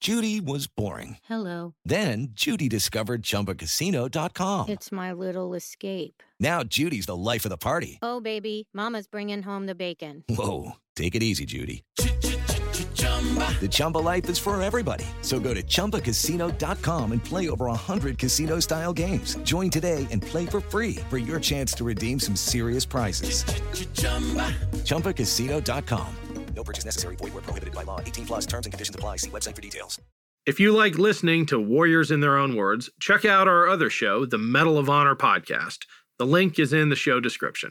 Judy was boring. Hello. Then Judy discovered ChumbaCasino.com. It's my little escape. Now Judy's the life of the party. Oh, baby, mama's bringing home the bacon. Whoa, take it easy, Judy. The Chumba life is for everybody. So go to ChumbaCasino.com and play over 100 casino-style games. Join today and play for free for your chance to redeem some serious prizes. ChumbaCasino.com. No purchase necessary. Void where prohibited by law. 18+ terms and conditions apply. See website for details. If you like listening to Warriors in Their Own Words, check out our other show, the Medal of Honor podcast. The link is in the show description.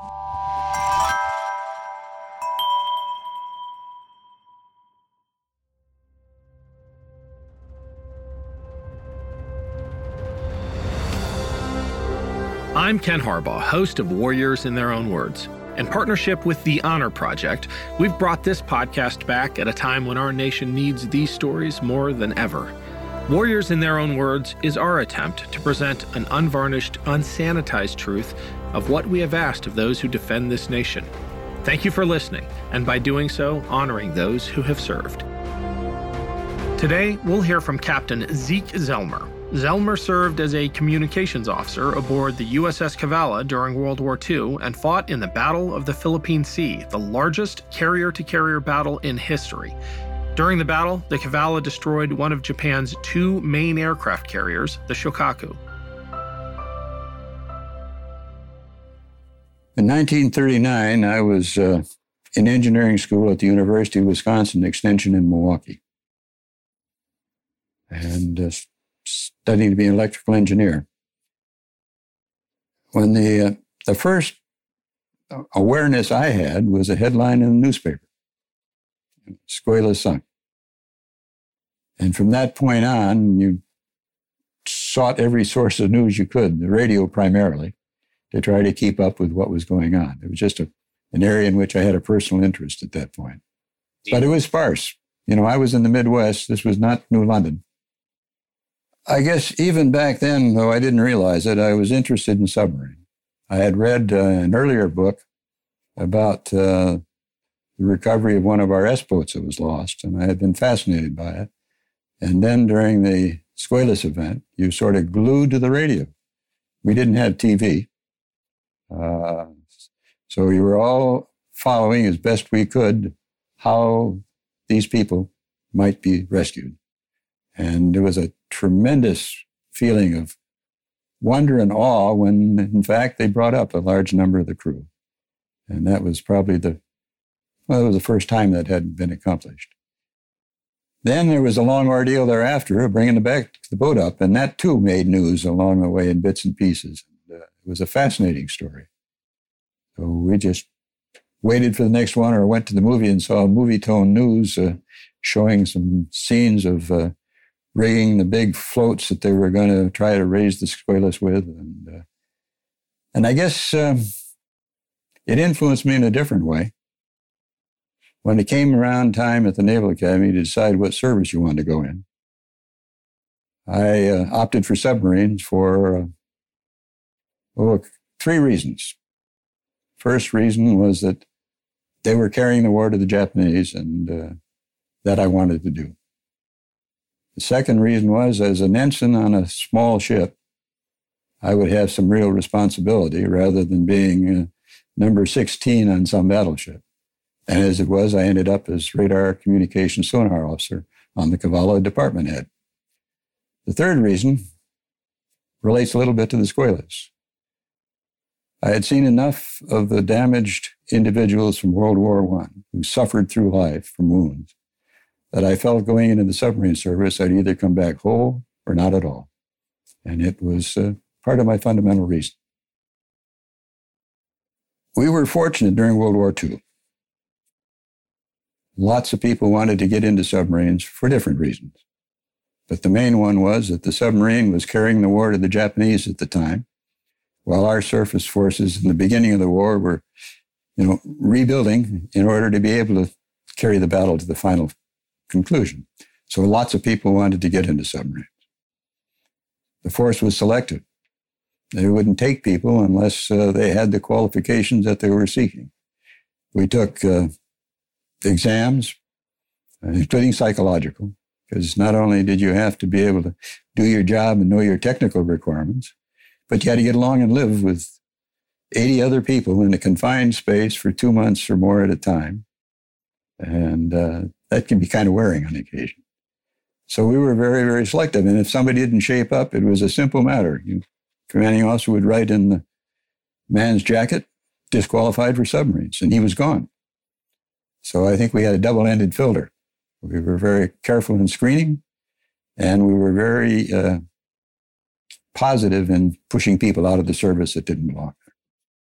I'm Ken Harbaugh, host of Warriors in Their Own Words. In partnership with the Honor Project, we've brought this podcast back at a time when our nation needs these stories more than ever. Warriors in Their Own Words is our attempt to present an unvarnished, unsanitized truth of what we have asked of those who defend this nation. Thank you for listening, and by doing so, honoring those who have served. Today, we'll hear from Captain Zeke Zelmer. Zelmer served as a communications officer aboard the USS Cavala during World War II and fought in the Battle of the Philippine Sea, the largest carrier-to-carrier battle in history. During the battle, the Cavala destroyed one of Japan's two main aircraft carriers, the Shokaku. In 1939, I was in engineering school at the University of Wisconsin Extension in Milwaukee, and studying to be an electrical engineer. When the first awareness I had was a headline in the newspaper, Escuela sunk. And from that point on, you sought every source of news you could, the radio primarily, to try to keep up with what was going on. It was just an area in which I had a personal interest at that point. But it was sparse. You know, I was in the Midwest. This was not New London. I guess even back then, though I didn't realize it, I was interested in submarines. I had read an earlier book about the recovery of one of our S-boats that was lost, and I had been fascinated by it. And then during the Escuelas event, you sort of glued to the radio. We didn't have TV. So we were all following as best we could how these people might be rescued. And there was a tremendous feeling of wonder and awe when, in fact, they brought up a large number of the crew. And that was probably it was the first time that had been accomplished. Then there was a long ordeal thereafter of bringing the boat up, and that too made news along the way in bits and pieces. And, it was a fascinating story. So we just waited for the next one or went to the movie and saw movie tone news showing some scenes of rigging the big floats that they were going to try to raise the Escuelas with. And I guess it influenced me in a different way. When it came around time at the Naval Academy to decide what service you wanted to go in, I opted for submarines for 3 reasons. First reason was that they were carrying the war to the Japanese, and that I wanted to do. The second reason was, as an ensign on a small ship, I would have some real responsibility rather than being number 16 on some battleship. And as it was, I ended up as radar communication sonar officer on the Cavala department head. The third reason relates a little bit to the Escuelas. I had seen enough of the damaged individuals from World War I who suffered through life from wounds that I felt going into the submarine service, I'd either come back whole or not at all. And it was part of my fundamental reason. We were fortunate during World War II. Lots of people wanted to get into submarines for different reasons. But the main one was that the submarine was carrying the war to the Japanese at the time, while our surface forces in the beginning of the war were, rebuilding in order to be able to carry the battle to the final conclusion. So lots of people wanted to get into submarines. The force was selective. They wouldn't take people unless they had the qualifications that they were seeking. We took exams, including psychological, because not only did you have to be able to do your job and know your technical requirements, but you had to get along and live with 80 other people in a confined space for 2 months or more at a time. And that can be kind of wearing on occasion. So we were very, very selective. And if somebody didn't shape up, it was a simple matter. Commanding officer would write in the man's jacket, disqualified for submarines, and he was gone. So I think we had a double-ended filter. We were very careful in screening, and we were very positive in pushing people out of the service that didn't belong there.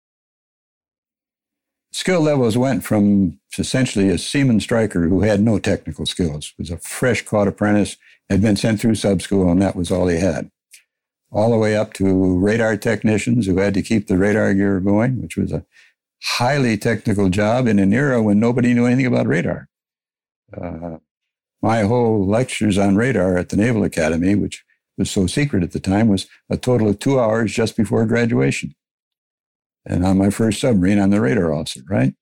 Skill levels went from essentially a seaman striker who had no technical skills, was a fresh-caught apprentice, had been sent through sub-school, and that was all he had, all the way up to radar technicians who had to keep the radar gear going, which was a highly technical job in an era when nobody knew anything about radar. My whole lectures on radar at the Naval Academy, which was so secret at the time, was a total of 2 hours just before graduation. And on my first submarine, I'm the radar officer, right?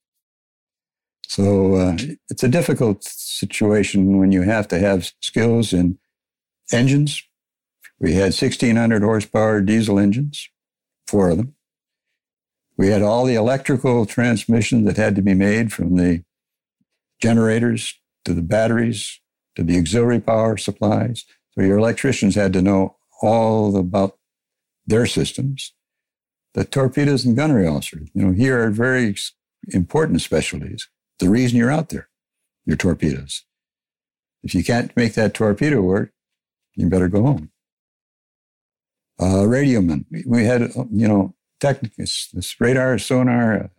So it's a difficult situation when you have to have skills in engines. We had 1,600 horsepower diesel engines, 4 of them. We had all the electrical transmissions that had to be made, from the generators to the batteries to the auxiliary power supplies. So your electricians had to know all about their systems. The torpedoes and gunnery officers, here are very important specialties. The reason you're out there, your torpedoes. If you can't make that torpedo work, you better go home. Radiomen. We had, technicus, this radar, sonar.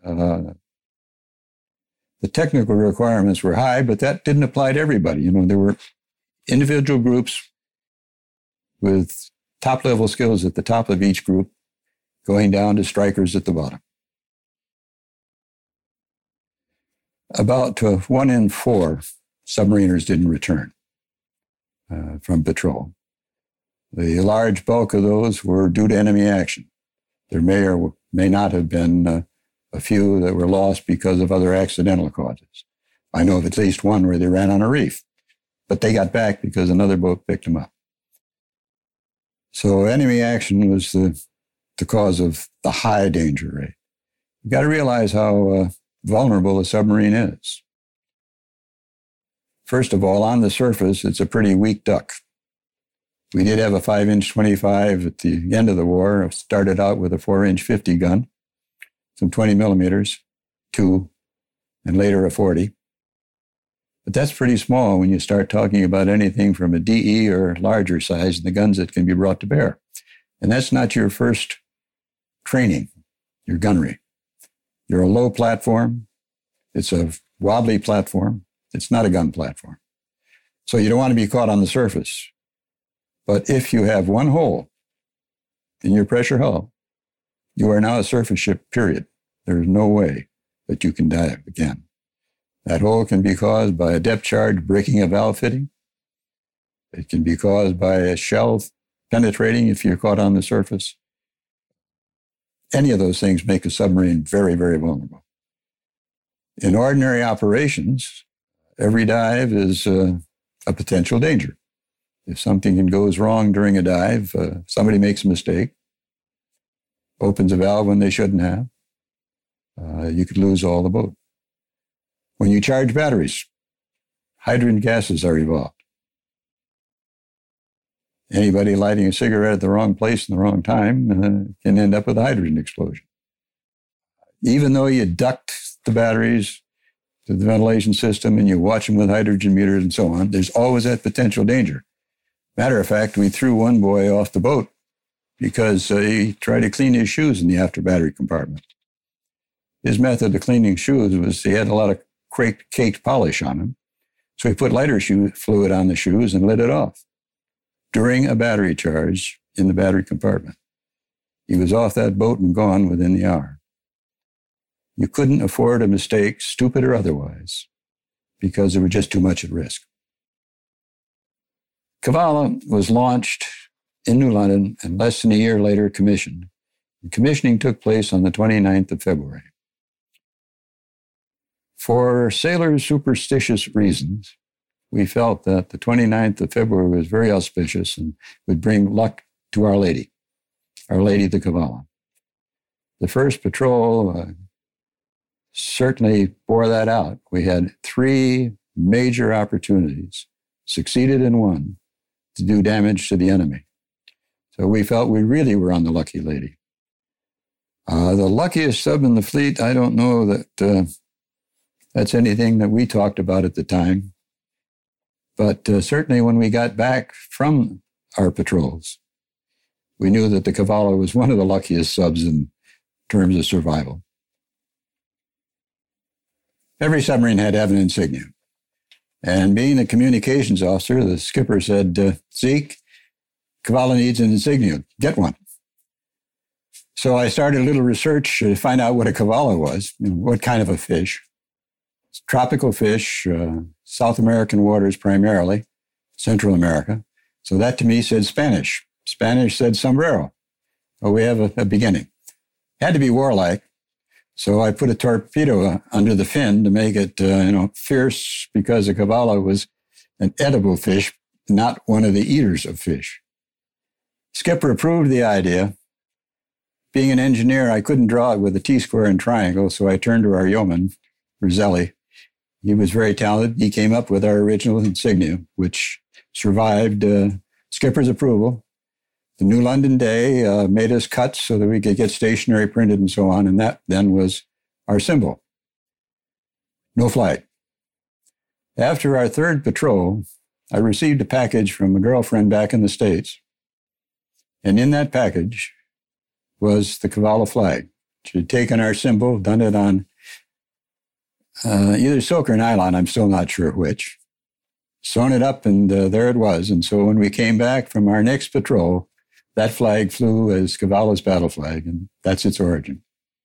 The technical requirements were high, but that didn't apply to everybody. There were individual groups with top-level skills at the top of each group, going down to strikers at the bottom. About 1 in 4 submariners didn't return from patrol. The large bulk of those were due to enemy action. There may or may not have been a few that were lost because of other accidental causes. I know of at least one where they ran on a reef, but they got back because another boat picked them up. So enemy action was the cause of the high danger rate. You've got to realize how vulnerable a submarine is. First of all, on the surface, it's a pretty weak duck. We did have a 5-inch 25 at the end of the war. It started out with a 4-inch 50 gun, some 20 millimeters, 2, and later a 40. But that's pretty small when you start talking about anything from a DE or larger size, the guns that can be brought to bear. And that's not your first training, your gunnery. You're a low platform. It's a wobbly platform. It's not a gun platform. So you don't want to be caught on the surface. But if you have one hole in your pressure hull, you are now a surface ship, period. There's no way that you can dive again. That hole can be caused by a depth charge breaking a valve fitting. It can be caused by a shell penetrating if you're caught on the surface. Any of those things make a submarine very, very vulnerable. In ordinary operations, every dive is a potential danger. If something goes wrong during a dive, somebody makes a mistake, opens a valve when they shouldn't have, you could lose all the boat. When you charge batteries, hydrogen gases are evolved. Anybody lighting a cigarette at the wrong place in the wrong time can end up with a hydrogen explosion. Even though you duct the batteries to the ventilation system and you watch them with hydrogen meters and so on, there's always that potential danger. Matter of fact, we threw one boy off the boat because he tried to clean his shoes in the after battery compartment. His method of cleaning shoes was he had a lot of caked polish on them. So he put lighter shoe fluid on the shoes and lit it off during a battery charge in the battery compartment. He was off that boat and gone within the hour. You couldn't afford a mistake, stupid or otherwise, because there was just too much at risk. Cavalla was launched in New London and less than a year later commissioned. The commissioning took place on the 29th of February. For sailors' superstitious reasons, we felt that the 29th of February was very auspicious and would bring luck to Our Lady the Kavala. The first patrol certainly bore that out. We had 3 major opportunities, succeeded in one, to do damage to the enemy. So we felt we really were on the Lucky Lady. The luckiest sub in the fleet, I don't know that that's anything that we talked about at the time. But certainly when we got back from our patrols, we knew that the Kavala was one of the luckiest subs in terms of survival. Every submarine had to have an insignia. And being a communications officer, the skipper said, Zeke, Kavala needs an insignia. Get one. So I started a little research to find out what a Kavala was, what kind of a fish. It's tropical fish, South American waters primarily, Central America. So that to me said Spanish. Spanish said sombrero. Well, we have a beginning. Had to be warlike. So I put a torpedo under the fin to make it, fierce, because a Kavala was an edible fish, not one of the eaters of fish. Skipper approved the idea. Being an engineer, I couldn't draw it with a T-square and triangle, so I turned to our yeoman, Roselli. He was very talented. He came up with our original insignia, which survived Skipper's approval. The New London Day made us cuts so that we could get stationery printed and so on, and that then was our symbol. No flag. After our third patrol, I received a package from a girlfriend back in the States, and in that package was the Kavala flag. She had taken our symbol, done it on either silk or nylon, I'm still not sure which, sewn it up, and there it was. And so when we came back from our next patrol, that flag flew as Kavala's battle flag, and that's its origin.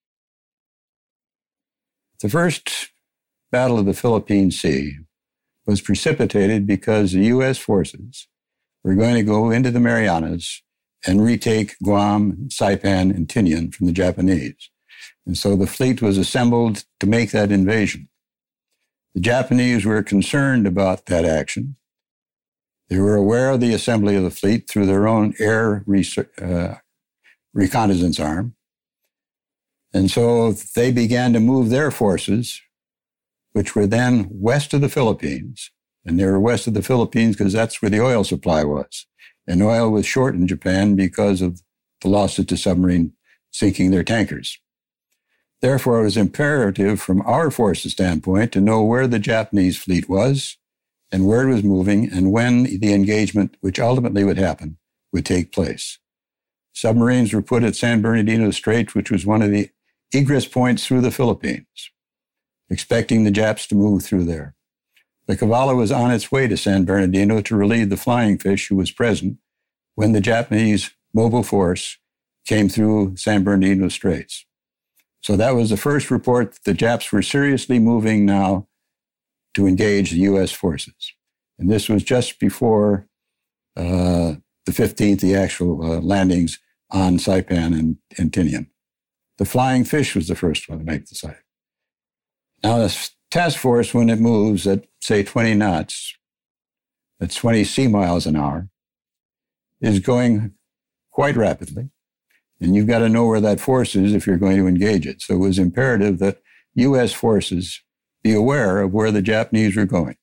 The first Battle of the Philippine Sea was precipitated because the U.S. forces were going to go into the Marianas and retake Guam, Saipan, and Tinian from the Japanese. And so the fleet was assembled to make that invasion. The Japanese were concerned about that action. They were aware of the assembly of the fleet through their own air reconnaissance arm. And so they began to move their forces, which were then west of the Philippines. And they were west of the Philippines because that's where the oil supply was. And oil was short in Japan because of the losses to submarine sinking their tankers. Therefore, it was imperative from our forces standpoint to know where the Japanese fleet was and where it was moving and when the engagement, which ultimately would happen, would take place. Submarines were put at San Bernardino Strait, which was one of the egress points through the Philippines, expecting the Japs to move through there. The Kavala was on its way to San Bernardino to relieve the Flying Fish, who was present when the Japanese mobile force came through San Bernardino Straits. So that was the first report that the Japs were seriously moving now to engage the U.S. forces. And this was just before the 15th, the actual landings on Saipan and Tinian. The Flying Fish was the first one to make the site. Now, the task force, when it moves at, say, 20 knots, at 20 sea miles an hour, is going quite rapidly. And you've got to know where that force is if you're going to engage it. So it was imperative that U.S. forces be aware of where the Japanese were going.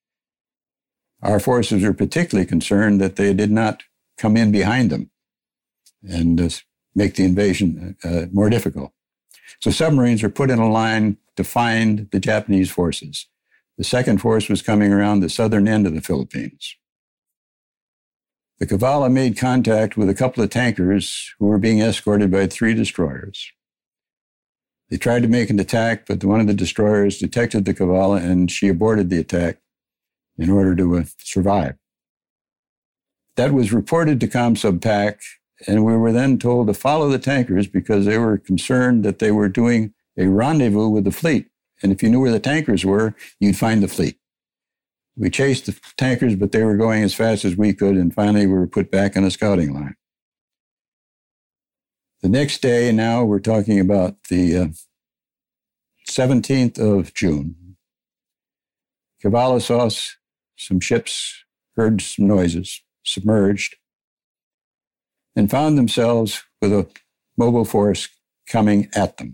Our forces were particularly concerned that they did not come in behind them and make the invasion more difficult. So submarines were put in a line to find the Japanese forces. The second force was coming around the southern end of the Philippines. The Kavala made contact with a couple of tankers who were being escorted by 3 destroyers. They tried to make an attack, but one of the destroyers detected the Kavala and she aborted the attack in order to survive. That was reported to ComSubPac, and we were then told to follow the tankers because they were concerned that they were doing a rendezvous with the fleet. And if you knew where the tankers were, you'd find the fleet. We chased the tankers, but they were going as fast as we could, and finally we were put back on a scouting line. The next day, now we're talking about the 17th of June, Kavala saw us some ships heard some noises, submerged, and found themselves with a mobile force coming at them.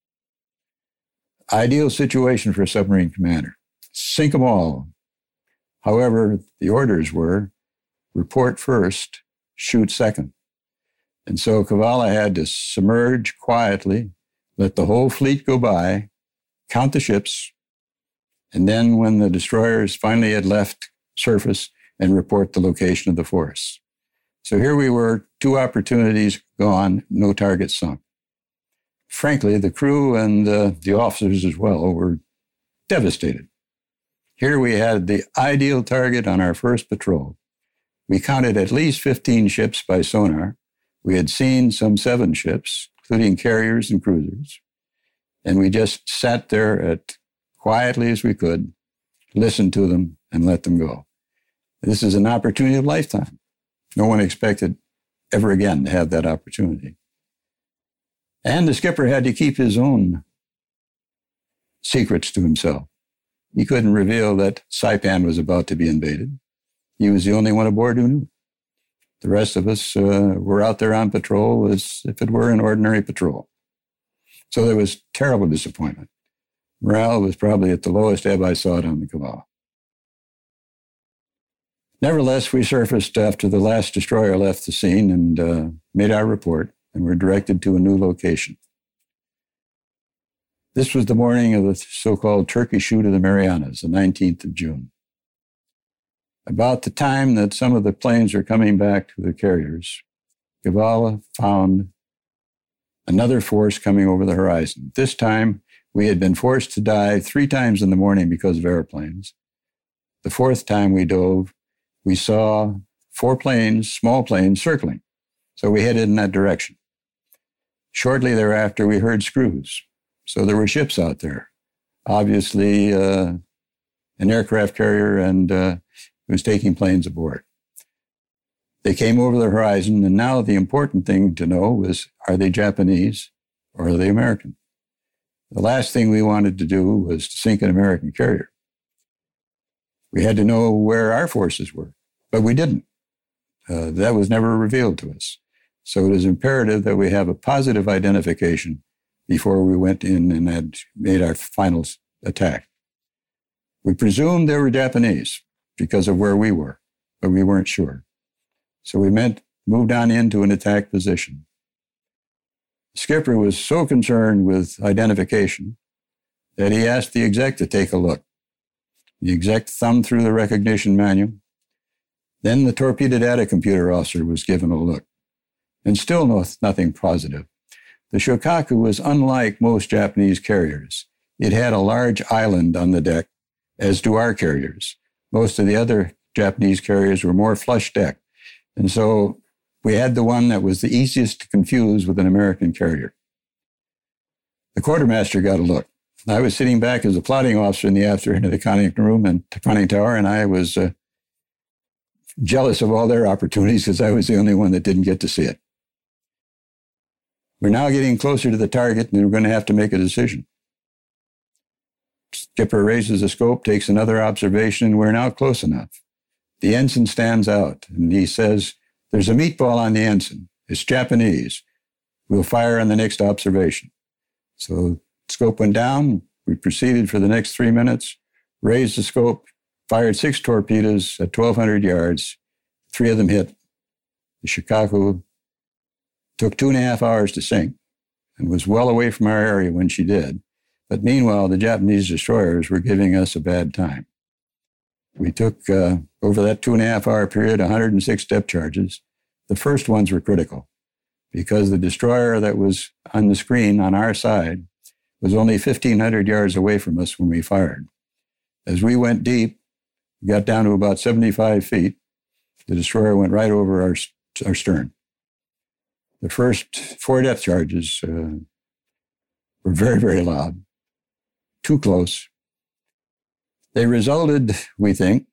Ideal situation for a submarine commander. Sink them all. However, the orders were report first, shoot second. And so Kavala had to submerge quietly, let the whole fleet go by, count the ships, and then when the destroyers finally had left surface, and report the location of the force. So here we were, 2 opportunities gone, no target sunk. Frankly, the crew and the officers as well were devastated. Here we had the ideal target on our first patrol. We counted at least 15 ships by sonar. We had seen some 7 ships, including carriers and cruisers. And we just sat there quietly as we could, listened to them, and let them go. This is an opportunity of a lifetime. No one expected ever again to have that opportunity. And the skipper had to keep his own secrets to himself. He couldn't reveal that Saipan was about to be invaded. He was the only one aboard who knew. The rest of us were out there on patrol as if it were an ordinary patrol. So there was terrible disappointment. Morale was probably at the lowest ebb I saw it on the Kavala. Nevertheless, we surfaced after the last destroyer left the scene and made our report, and were directed to a new location. This was the morning of the so-called turkey shoot of the Marianas, the 19th of June. About the time that some of the planes were coming back to the carriers, Kavala found another force coming over the horizon. This time, we had been forced to dive 3 times in the morning because of airplanes. The 4th time we dove, we saw 4 planes, small planes, circling. So we headed in that direction. Shortly thereafter, we heard screws. So there were ships out there. Obviously, an aircraft carrier and was taking planes aboard. They came over the horizon, and now the important thing to know was, are they Japanese or are they American? The last thing we wanted to do was to sink an American carrier. We had to know where our forces were, but we didn't. That was never revealed to us. So it is imperative that we have a positive identification before we went in and had made our final attack. We presumed they were Japanese because of where we were, but we weren't sure. So we moved on into an attack position. The skipper was so concerned with identification that he asked the exec to take a look. The exec thumbed through the recognition manual. Then the torpedo data computer officer was given a look. And still nothing positive. The Shokaku was unlike most Japanese carriers. It had a large island on the deck, as do our carriers. Most of the other Japanese carriers were more flush deck. And so we had the one that was the easiest to confuse with an American carrier. The quartermaster got a look. I was sitting back as a plotting officer in the after end of the conning room and conning tower, and I was jealous of all their opportunities because I was the only one that didn't get to see it. We're now getting closer to the target, and we're going to have to make a decision. Skipper raises the scope, takes another observation, and we're now close enough. The ensign stands out, and he says, "There's a meatball on the ensign. It's Japanese. We'll fire on the next observation." So scope went down. We proceeded for the next 3 minutes, raised the scope, fired 6 torpedoes at 1,200 yards. 3 of them hit. The Shokaku took 2.5 hours to sink and was well away from our area when she did. But meanwhile, the Japanese destroyers were giving us a bad time. We took, over that 2.5 hour period, 106 depth charges. The first ones were critical because the destroyer that was on the screen on our side was only 1,500 yards away from us when we fired. As we went deep, we got down to about 75 feet. The destroyer went right over our stern. The first 4 depth charges were very, very loud, too close. They resulted, we think,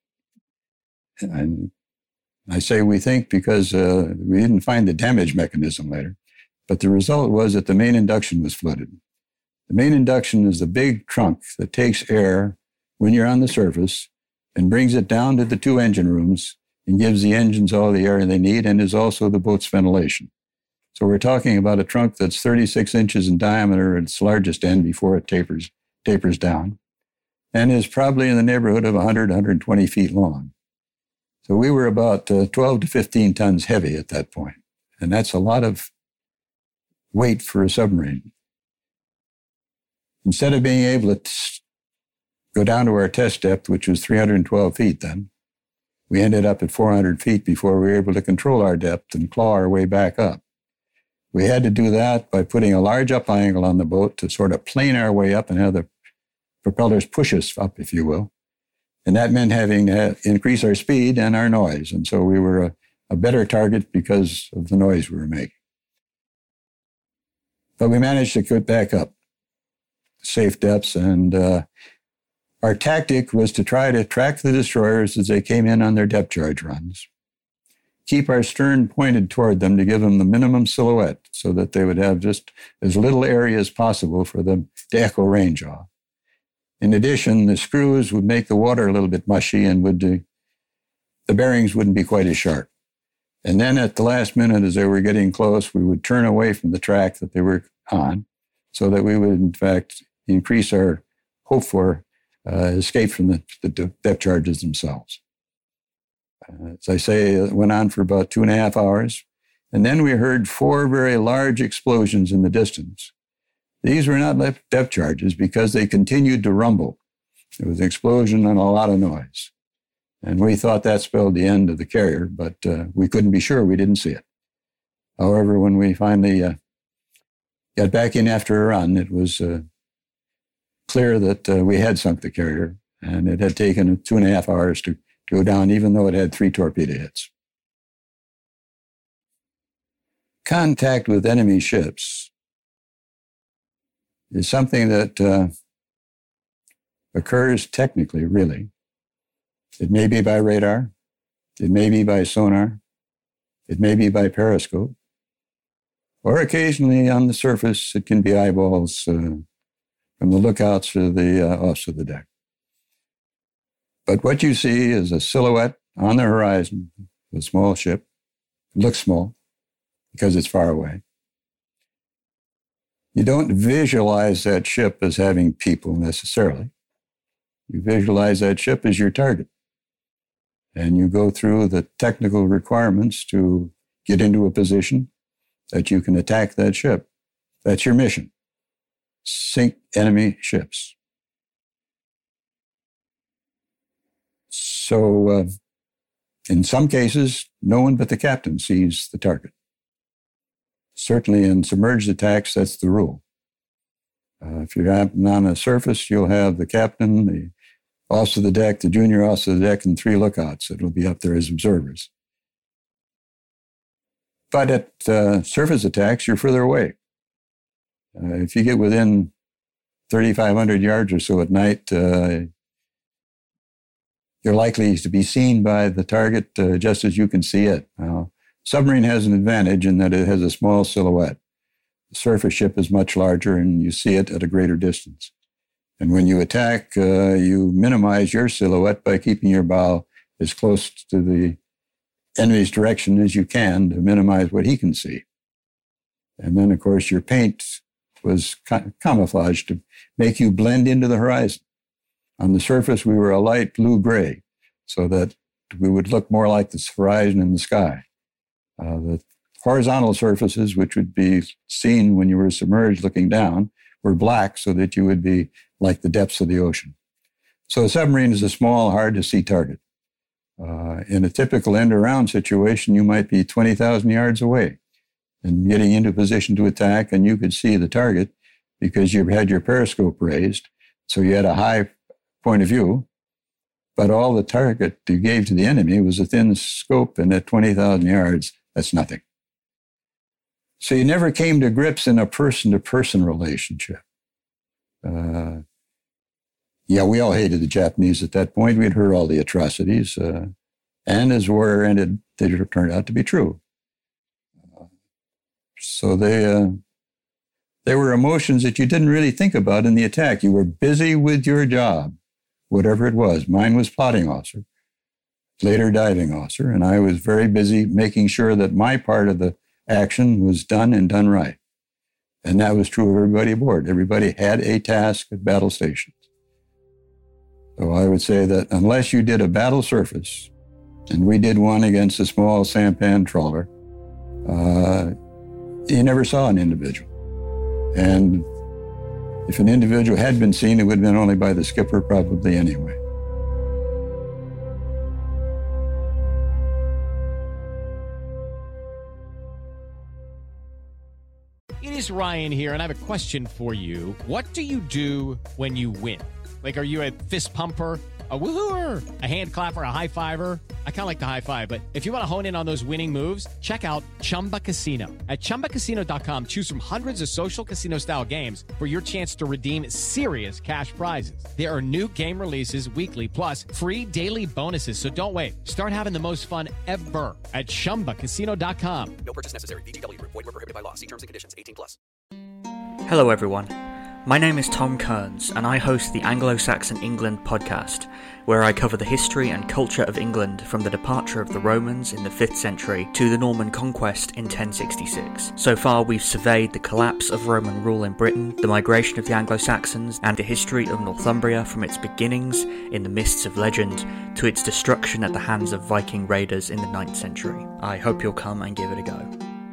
and I say we think because we didn't find the damage mechanism later, but the result was that the main induction was flooded. The main induction is the big trunk that takes air when you're on the surface and brings it down to the two engine rooms and gives the engines all the air they need and is also the boat's ventilation. So we're talking about a trunk that's 36 inches in diameter at its largest end before it tapers down, and is probably in the neighborhood of 100, 120 feet long. So we were about 12 to 15 tons heavy at that point, and that's a lot of weight for a submarine. Instead of being able to go down to our test depth, which was 312 feet then, we ended up at 400 feet before we were able to control our depth and claw our way back up. We had to do that by putting a large up angle on the boat to sort of plane our way up and have the propellers push us up, if you will. And that meant having to increase our speed and our noise. And so we were a better target because of the noise we were making. But we managed to get back up safe depths, and our tactic was to try to track the destroyers as they came in on their depth charge runs. Keep our stern pointed toward them to give them the minimum silhouette so that they would have just as little area as possible for them to echo range off. In addition, the screws would make the water a little bit mushy and the bearings wouldn't be quite as sharp. And then at the last minute, as they were getting close, we would turn away from the track that they were on so that we would, in fact, increase our hope for escape from the depth charges themselves. As I say, it went on for about 2.5 hours. And then we heard 4 very large explosions in the distance. These were not depth charges because they continued to rumble. There was an explosion and a lot of noise. And we thought that spelled the end of the carrier, but we couldn't be sure. We didn't see it. However, when we finally got back in after a run, it was clear that we had sunk the carrier, and it had taken 2.5 hours to go down, even though it had 3 torpedo hits. Contact with enemy ships is something that occurs technically, really. It may be by radar, it may be by sonar, it may be by periscope, or occasionally on the surface it can be eyeballs from the lookouts or the offs of the deck. But what you see is a silhouette on the horizon of a small ship. It looks small because it's far away. You don't visualize that ship as having people necessarily. You visualize that ship as your target. And you go through the technical requirements to get into a position that you can attack that ship. That's your mission. Sink enemy ships. So in some cases, no one but the captain sees the target. Certainly in submerged attacks, that's the rule. If you're on a surface, you'll have the captain, the officer of the deck, the junior officer of the deck, and 3 lookouts that will be up there as observers. But at surface attacks, you're further away. If you get within 3,500 yards or so at night, you're likely to be seen by the target just as you can see it. Now, submarine has an advantage in that it has a small silhouette. The surface ship is much larger and you see it at a greater distance. And when you attack, you minimize your silhouette by keeping your bow as close to the enemy's direction as you can to minimize what he can see. And then, of course, your paint was camouflaged to make you blend into the horizon. On the surface, we were a light blue-gray so that we would look more like the horizon in the sky. The horizontal surfaces, which would be seen when you were submerged looking down, were black so that you would be like the depths of the ocean. So a submarine is a small, hard-to-see target. In a typical end-around situation, you might be 20,000 yards away and getting into position to attack, and you could see the target because you had your periscope raised, so you had a high point of view, but all the target you gave to the enemy was within the scope, and at 20,000 yards, that's nothing. So you never came to grips in a person-to-person relationship. We all hated the Japanese at that point. We'd heard all the atrocities, and as war ended, they turned out to be true. So they were emotions that you didn't really think about in the attack. You were busy with your job. whatever it was. Mine was plotting officer, later diving officer, and I was very busy making sure that my part of the action was done and done right. And that was true of everybody aboard. Everybody had a task at battle stations. So I would say that unless you did a battle surface, and we did one against a small sampan trawler, you never saw an individual. And if an individual had been seen, it would have been only by the skipper probably anyway. It is Ryan here, and I have a question for you. What do you do when you win? Like, are you a fist pumper, a woo-hooer, a hand clapper, a high-fiver? I kind of like the high-five, but if you want to hone in on those winning moves, check out Chumba Casino. At ChumbaCasino.com, choose from hundreds of social casino-style games for your chance to redeem serious cash prizes. There are new game releases weekly, plus free daily bonuses, so don't wait. Start having the most fun ever at ChumbaCasino.com. No purchase necessary. VGW Group. Void where prohibited by law. See terms and conditions. 18+. Hello everyone. My name is Tom Kearns, and I host the Anglo-Saxon England podcast, where I cover the history and culture of England from the departure of the Romans in the 5th century to the Norman conquest in 1066. So far, we've surveyed the collapse of Roman rule in Britain, the migration of the Anglo-Saxons, and the history of Northumbria from its beginnings in the mists of legend to its destruction at the hands of Viking raiders in the 9th century. I hope you'll come and give it a go.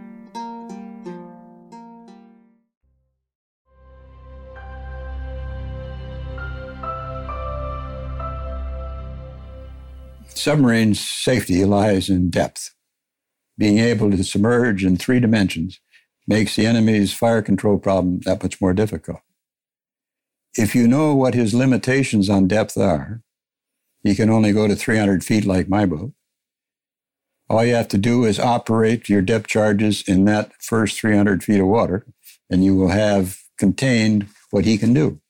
Submarine safety lies in depth. Being able to submerge in 3 dimensions makes the enemy's fire control problem that much more difficult. If you know what his limitations on depth are, he can only go to 300 feet like my boat. All you have to do is operate your depth charges in that first 300 feet of water, and you will have contained what he can do.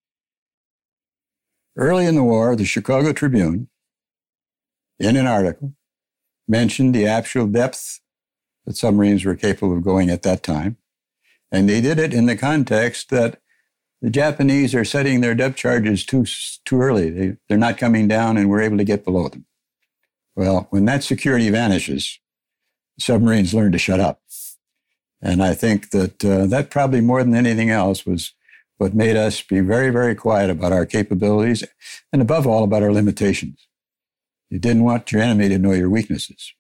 Early in the war, the Chicago Tribune, in an article, mentioned the actual depth that submarines were capable of going at that time. And they did it in the context that the Japanese are setting their depth charges too early. They're not coming down, and we're able to get below them. Well, when that security vanishes, submarines learn to shut up. And I think that that probably more than anything else was what made us be very, very quiet about our capabilities and above all about our limitations. You didn't want your enemy to know your weaknesses.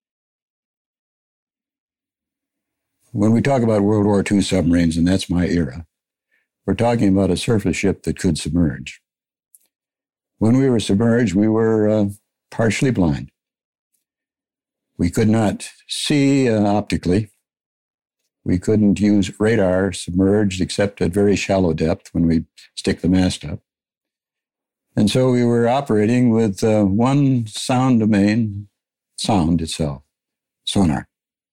When we talk about World War II submarines, and that's my era, we're talking about a surface ship that could submerge. When we were submerged, we were partially blind. We could not see optically. We couldn't use radar submerged except at very shallow depth when we stick the mast up. And so we were operating with one sound domain, sound itself, sonar.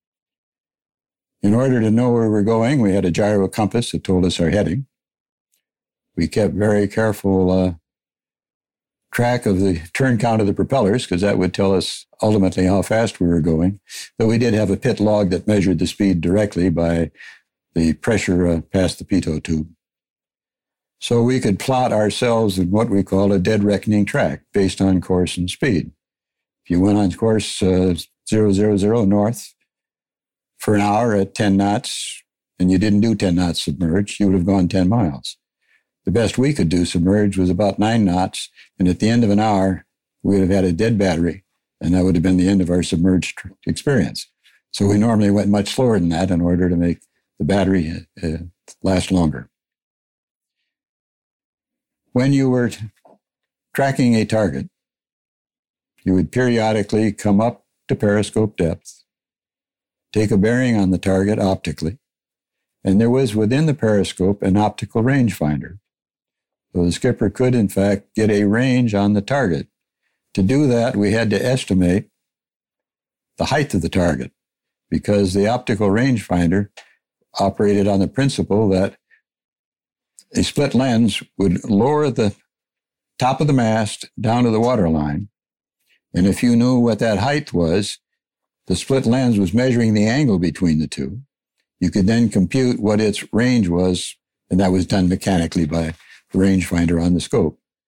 In order to know where we're going, we had a gyro compass that told us our heading. We kept very careful track of the turn count of the propellers, because that would tell us ultimately how fast we were going. Though we did have a pit log that measured the speed directly by the pressure past the pitot tube. So we could plot ourselves in what we call a dead reckoning track based on course and speed. If you went on course 000 north for an hour at 10 knots, and you didn't do 10 knots submerged, you would have gone 10 miles. The best we could do submerged was about 9 knots, and at the end of an hour, we would have had a dead battery, and that would have been the end of our submerged experience. So we normally went much slower than that in order to make the battery last longer. When you were tracking a target, you would periodically come up to periscope depth, take a bearing on the target optically, and there was within the periscope an optical rangefinder. So the skipper could, in fact, get a range on the target. To do that, we had to estimate the height of the target, because the optical rangefinder operated on the principle that a split lens would lower the top of the mast down to the waterline. And if you knew what that height was, the split lens was measuring the angle between the two. You could then compute what its range was, and that was done mechanically by the rangefinder on the scope.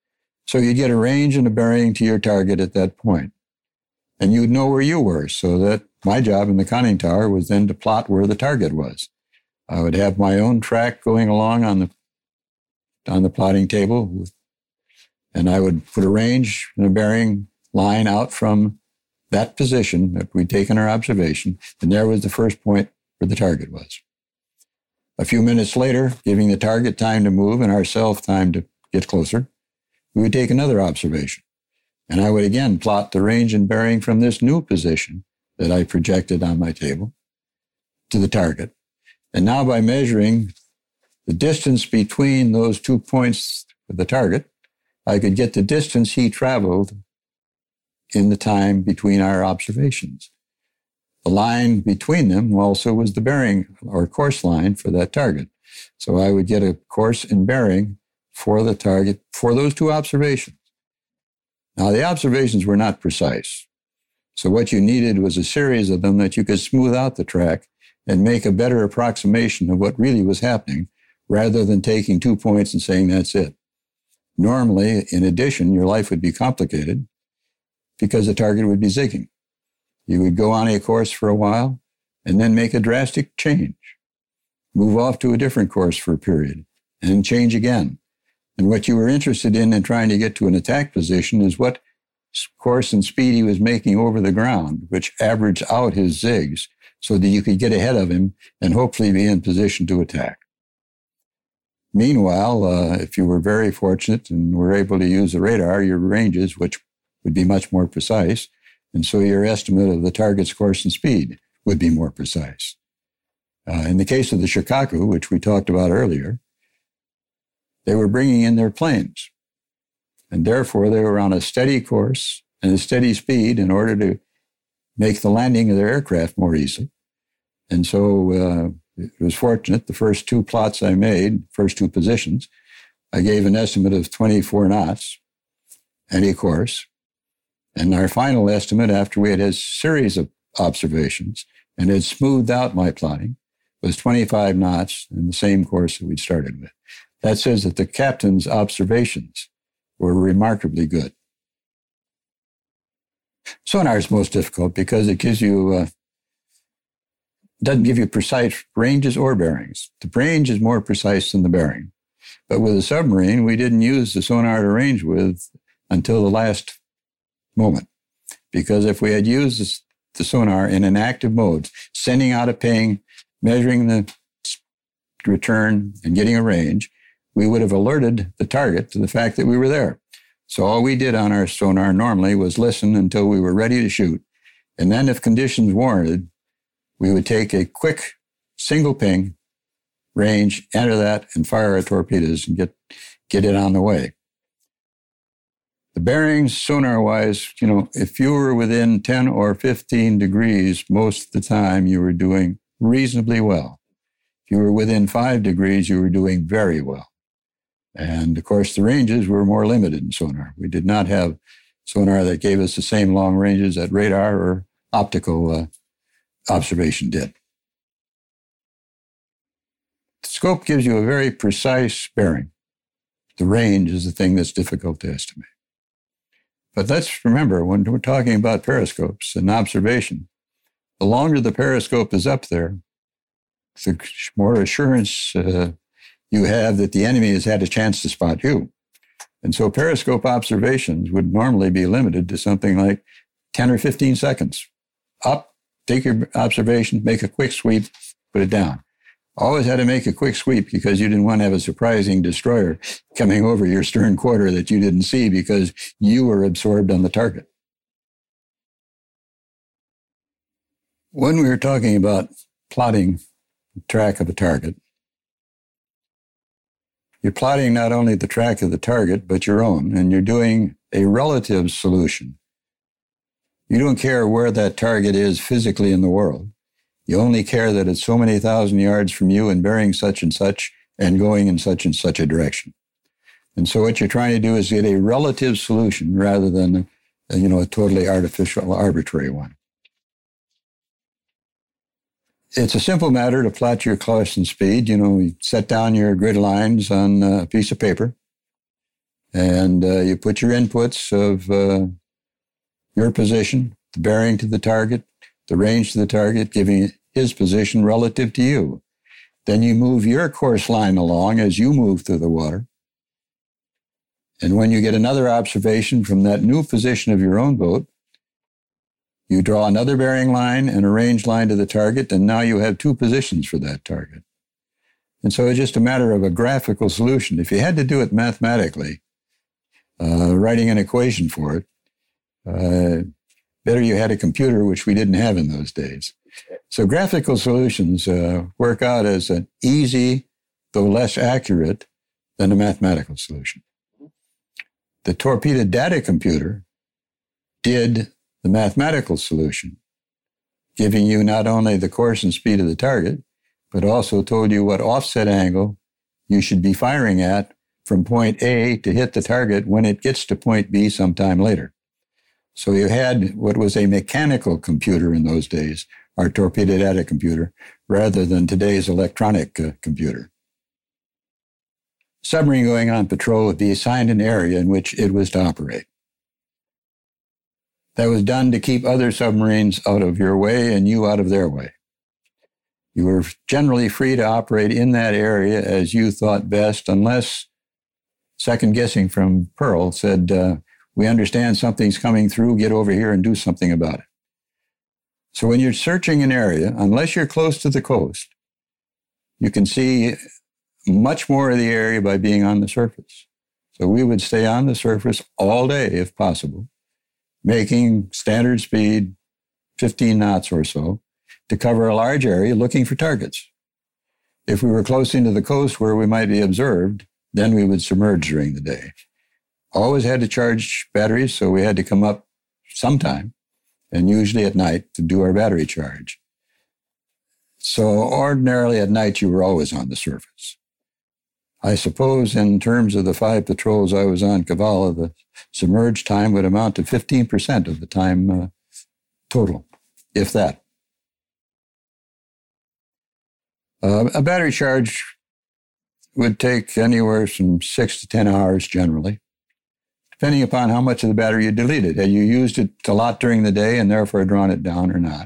So you'd get a range and a bearing to your target at that point. And you'd know where you were, so that my job in the conning tower was then to plot where the target was. I would have my own track going along on the plotting table, and I would put a range and a bearing line out from that position that we'd taken our observation, and there was the first point where the target was. A few minutes later, giving the target time to move and ourselves time to get closer, we would take another observation. And I would again plot the range and bearing from this new position that I projected on my table to the target. And now by measuring the distance between those 2 points of the target, I could get the distance he traveled in the time between our observations. The line between them also was the bearing or course line for that target. So I would get a course and bearing for the target for those two observations. Now, the observations were not precise. So what you needed was a series of them that you could smooth out the track and make a better approximation of what really was happening rather than taking 2 points and saying that's it. Normally, in addition, your life would be complicated because the target would be zigging. You would go on a course for a while and then make a drastic change, move off to a different course for a period, and change again. And what you were interested in trying to get to an attack position is what course and speed he was making over the ground, which averaged out his zigs so that you could get ahead of him and hopefully be in position to attack. Meanwhile, if you were very fortunate and were able to use the radar, your ranges, which would be much more precise, and so your estimate of the target's course and speed would be more precise. In the case of the Shikaku, which we talked about earlier, they were bringing in their planes, and therefore they were on a steady course and a steady speed in order to make the landing of their aircraft more easily. And so it was fortunate. The first two plots I made, first two positions, I gave an estimate of 24 knots, any course. And our final estimate, after we had a series of observations and had smoothed out my plotting, was 25 knots in the same course that we'd started with. That says that the captain's observations were remarkably good. Sonar is most difficult because it gives you, doesn't give you precise ranges or bearings. The range is more precise than the bearing. But with a submarine, we didn't use the sonar to range with until the last moment. Because if we had used the sonar in an active mode, sending out a ping, measuring the return, and getting a range, we would have alerted the target to the fact that we were there. So all we did on our sonar normally was listen until we were ready to shoot. And then if conditions warranted, we would take a quick single ping, range, enter that, and fire our torpedoes and get it on the way. The bearings, sonar-wise, if you were within 10 or 15 degrees, most of the time you were doing reasonably well. If you were within 5 degrees, you were doing very well. And, of course, the ranges were more limited in sonar. We did not have sonar that gave us the same long ranges that radar or optical observation did. The scope gives you a very precise bearing. The range is the thing that's difficult to estimate. But let's remember, when we're talking about periscopes and observation, the longer the periscope is up there, the more assurance you have that the enemy has had a chance to spot you. And so periscope observations would normally be limited to something like 10 or 15 seconds. Up, take your observation, make a quick sweep, put it down. Always had to make a quick sweep because you didn't want to have a surprising destroyer coming over your stern quarter that you didn't see because you were absorbed on the target. When we were talking about plotting the track of a target, you're plotting not only the track of the target, but your own, and you're doing a relative solution. You don't care where that target is physically in the world. You only care that it's so many thousand yards from you and bearing such and such and going in such and such a direction. And so what you're trying to do is get a relative solution rather than, a totally artificial, arbitrary one. It's a simple matter to plot your course and speed. You set down your grid lines on a piece of paper. And you put your inputs of your position, the bearing to the target, the range to the target, giving his position relative to you. Then you move your course line along as you move through the water. And when you get another observation from that new position of your own boat, you draw another bearing line and a range line to the target, and now you have two positions for that target. And so it's just a matter of a graphical solution. If you had to do it mathematically, writing an equation for it, better you had a computer, which we didn't have in those days. So graphical solutions work out as an easy, though less accurate, than a mathematical solution. The torpedo data computer did the mathematical solution, giving you not only the course and speed of the target, but also told you what offset angle you should be firing at from point A to hit the target when it gets to point B sometime later. So you had what was a mechanical computer in those days, our torpedo data computer, rather than today's electronic computer. Submarine going on patrol would be assigned an area in which it was to operate. That was done to keep other submarines out of your way and you out of their way. You were generally free to operate in that area as you thought best, unless second guessing from Pearl said, we understand something's coming through, get over here and do something about it. So when you're searching an area, unless you're close to the coast, you can see much more of the area by being on the surface. So we would stay on the surface all day if possible, making standard speed 15 knots or so to cover a large area looking for targets. If we were close into the coast where we might be observed, then we would submerge during the day. Always had to charge batteries, so we had to come up sometime, and usually at night, to do our battery charge. So ordinarily at night, you were always on the surface. I suppose in terms of the 5 patrols I was on Cavallo, the submerged time would amount to 15% of the time total, if that. A battery charge would take anywhere from 6 to 10 hours generally, depending upon how much of the battery you deleted. Had you used it a lot during the day and therefore drawn it down or not?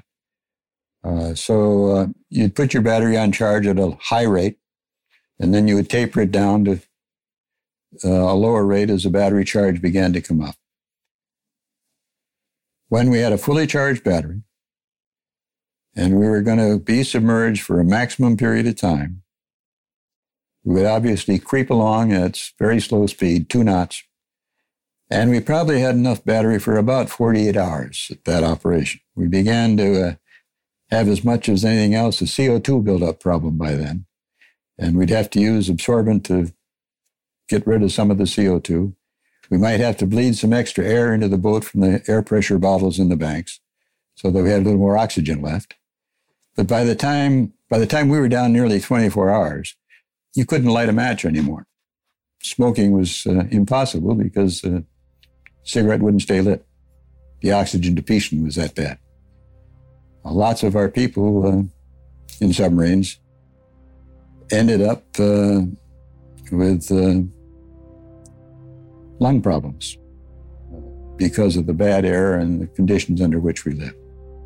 So you'd put your battery on charge at a high rate, and then you would taper it down to a lower rate as the battery charge began to come up. When we had a fully charged battery, and we were going to be submerged for a maximum period of time, we would obviously creep along at very slow speed, 2 knots, and we probably had enough battery for about 48 hours at that operation. We began to have as much as anything else a CO2 buildup problem by then, and we'd have to use absorbent to get rid of some of the CO2. We might have to bleed some extra air into the boat from the air pressure bottles in the banks so that we had a little more oxygen left. But by the time we were down nearly 24 hours, you couldn't light a match anymore. Smoking was impossible because the cigarette wouldn't stay lit. The oxygen depletion was that bad. Lots of our people in submarines ended up with lung problems because of the bad air and the conditions under which we lived.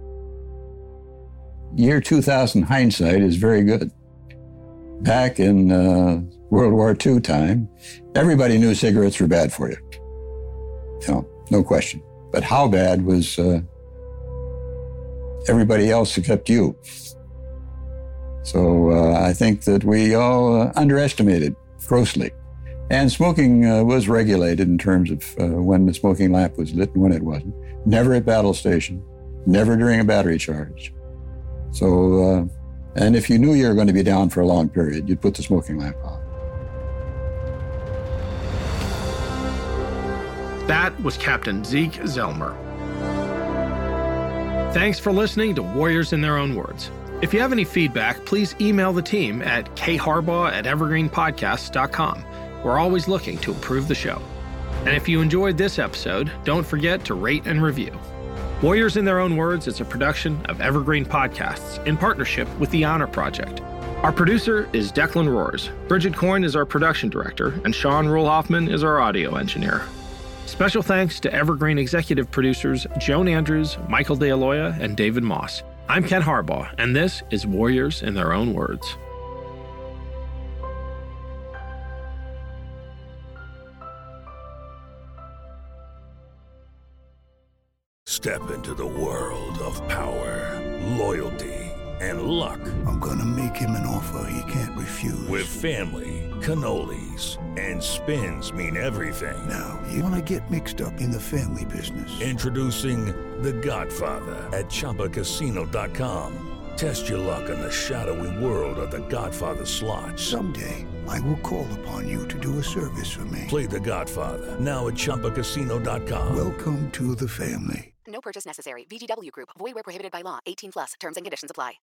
Year 2000 hindsight is very good. Back in World War II time, everybody knew cigarettes were bad for you. No question. But how bad was everybody else except you? So I think that we all underestimated grossly. And smoking was regulated in terms of when the smoking lamp was lit and when it wasn't. Never at battle station, never during a battery charge. So, and if you knew you were going to be down for a long period, you'd put the smoking lamp on. That was Captain Zeke Zelmer. Thanks for listening to Warriors in Their Own Words. If you have any feedback, please email the team at kharbaugh@evergreenpodcasts.com. We're always looking to improve the show. And if you enjoyed this episode, don't forget to rate and review. Warriors in Their Own Words is a production of Evergreen Podcasts in partnership with the Honor Project. Our producer is Declan Roars. Bridget Coyne is our production director, and Sean Rule-Hoffman is our audio engineer. Special thanks to Evergreen executive producers Joan Andrews, Michael DeAloia, and David Moss. I'm Ken Harbaugh, and this is Warriors in Their Own Words. Step into the world of power, loyalty, and luck. I'm gonna make him an offer he can't refuse. With family, cannolis, and spins mean everything. Now, you wanna get mixed up in the family business. Introducing The Godfather at ChumbaCasino.com. Test your luck in the shadowy world of The Godfather slot. Someday, I will call upon you to do a service for me. Play The Godfather, now at ChumbaCasino.com. Welcome to the family. No purchase necessary. VGW Group. Void where prohibited by law. 18+. Terms and conditions apply.